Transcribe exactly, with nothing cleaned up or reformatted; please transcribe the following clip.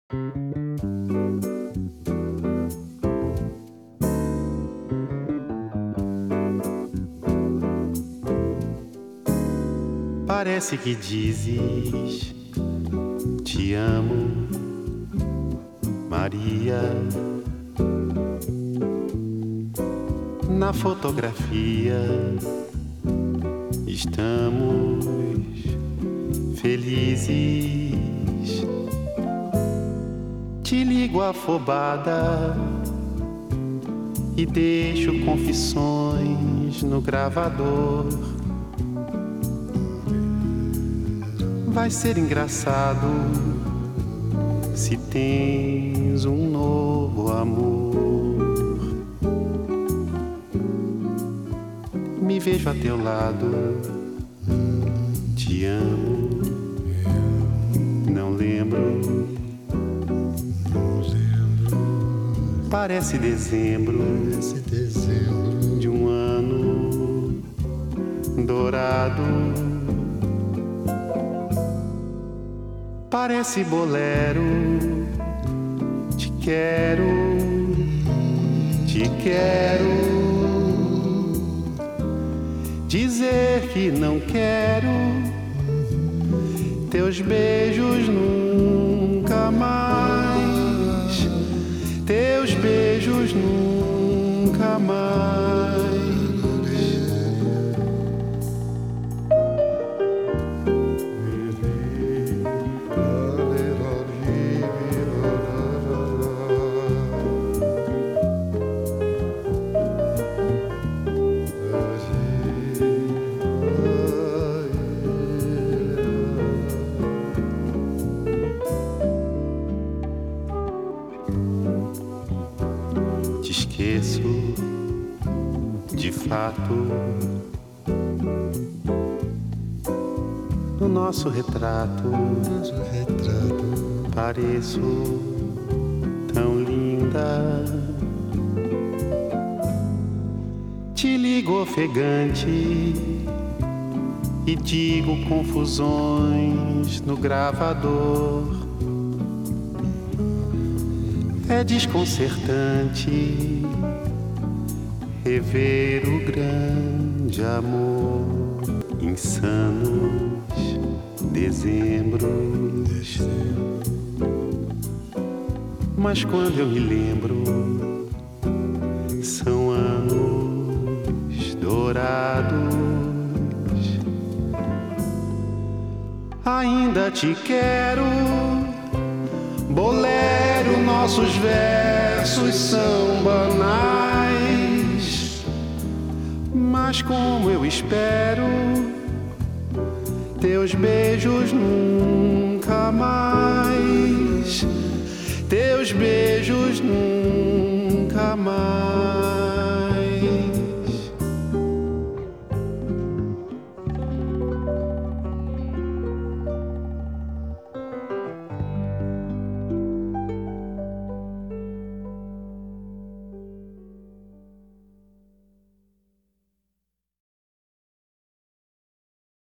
Parece que dizes te amo, Maria. Na fotografia estamos felizes. Te ligo afobada e deixo confissões no gravador. Vai ser engraçado se tens um novo amor. Me vejo a teu lado, te amo, não lembro. Parece dezembro de um ano dourado. Parece bolero, te quero, te quero. Dizer que não quero teus beijos nunca mais, teus beijos nunca mais. Esqueço de fato no nosso retrato, nosso retrato. Pareço tão linda. Te ligo ofegante e digo confusões no gravador. É desconcertante rever o grande amor. Insanos dezembros, mas quando eu me lembro, são anos dourados. Ainda te quero, bolero, nossos versos são banais, mas como eu espero teus beijos nunca mais, teus beijos nunca mais.